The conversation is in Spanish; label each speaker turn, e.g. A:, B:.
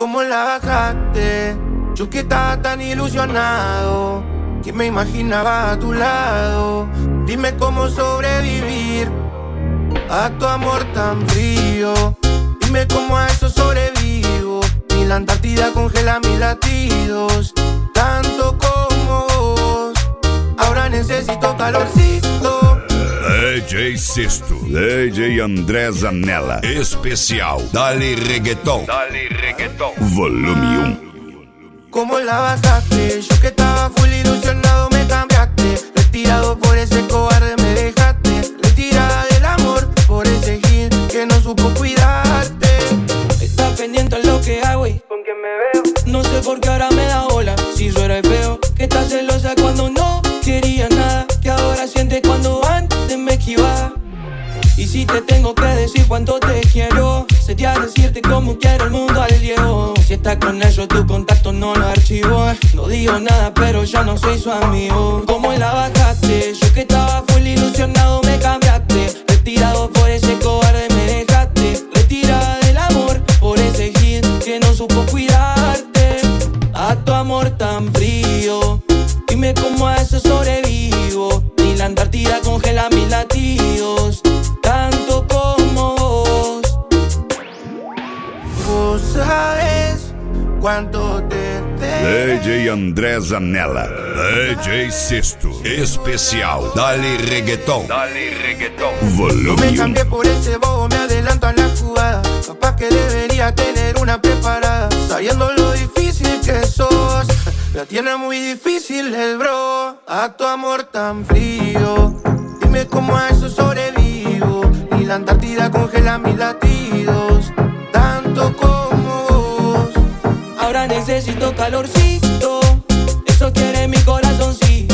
A: ¿Cómo la bajaste? Yo que estaba tan ilusionado, que me imaginaba a tu lado. Dime cómo sobrevivir a tu amor tan frío. Dime cómo a eso sobrevivo. Ni la Antártida congela mis latidos, tanto como vos. Ahora necesito calorcito.
B: DJ Sesto, DJ André Zanella, especial Dale Reggaeton, volume 1.
A: ¿Cómo la bajaste? Yo que estaba full ilusionado me cambiaste. Retirado por ese cobarde me dejaste. Retirada del amor por ese gil que no supo cuidarte.
C: Estás pendiente en lo que hago y
A: con quién me veo.
C: no sé por qué ahora me da bola. Si yo era feo, que estás celosa cuando no quería nada, que ahora sientes cuando antes me esquivaba. Y si te tengo que decir cuánto te quiero, sería decirte cómo quiero el mundo al Diego. Si estás con ellos tu contacto no lo archivo. No digo nada pero ya no soy su amigo. ¿Cómo la bajaste? Yo que estaba full ilusionado me cambiaste. Retirado por ese cobarde me dejaste. Retirada del amor por ese gil que no supo cuidarte. A tu amor tan frío, dime cómo a eso sobrevivo. Ni la Antártida congela mis latidos, tanto como vos.
A: Vos sabes cuánto te
B: DJ André Zanella, DJ Sesto, especial Dale Reggaeton,
A: me
B: volume 1.
A: cambié por ese bobo, me adelanto a la jugada. Capaz que debería tener una preparada, sabiendo lo difícil que sos. La tiene muy difícil el bro. A tu amor tan frío, dime cómo a eso sobrevivo. Ni la Antártida congela mis latidos, tanto como vos.
C: Ahora necesito calorcito, eso quiere mi corazoncito.